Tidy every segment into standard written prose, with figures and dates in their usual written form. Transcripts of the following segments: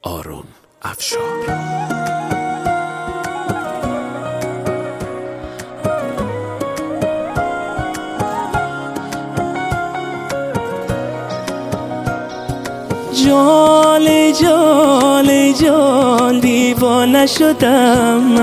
آرون افشار. جال جال جال دیوانه شدم،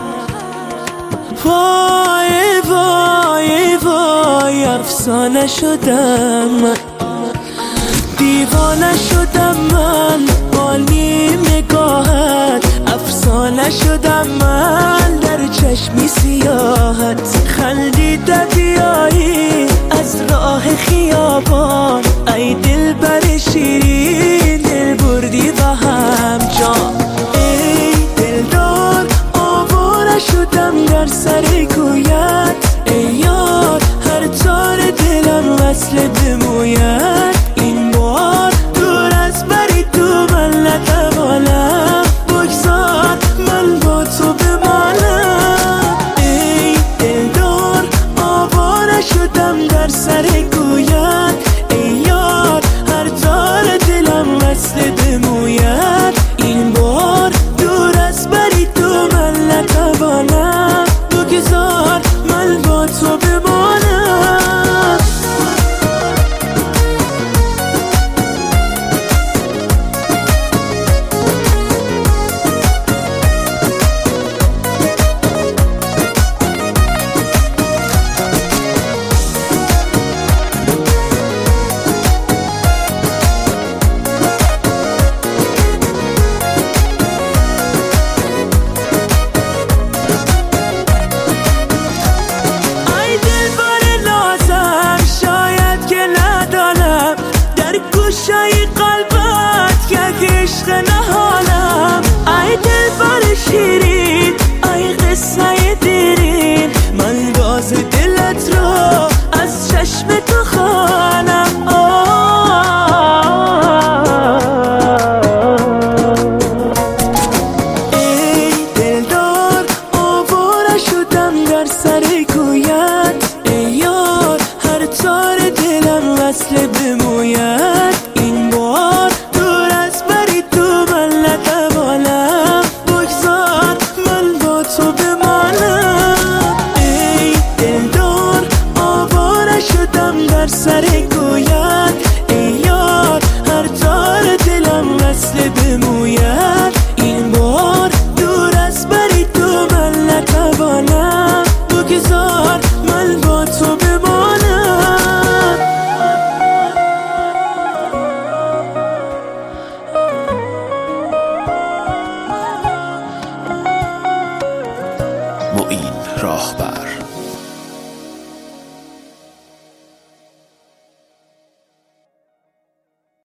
وای وای وای افسانه شدم، دیوانه شدم من با نیم نگاهت، افسانه شدم من در چشمی سیاحت، خندیده بیایی از راه خیابان، ای دل بر شیرین دل بردی و هم جان، ای دلدار آواره شدم در سر کویت، ای یار هر تار دلم وصل به مویت، این بار دور از بری تو من نتوانم، بگذار من با تو بمانم، ای دلدار آواره شدم در سر کویت، ای یار هر تار دلم وصل به مویت، این بار دور از بری تو من نتوانم، بگذار من با تو بمانم. گوشای قلبت یک عشق نهانم، ای دل بر شیرین ای قصه دیرین، من راز دلت رو از چشم تو خوانم، ای دلدار آواره شدم در سر کویت، ای یار هر تار دلم وصل به مویت، این بار دور از بری تو من نتوانم، بگذار من با تو بمانم، ای دلدار آواره شدم در سر کویت، ای یار هر تار دلم وصل به مویت، این بار دور از بری تو من نتوانم، بگذار من با تو بمانم. معین راهبر.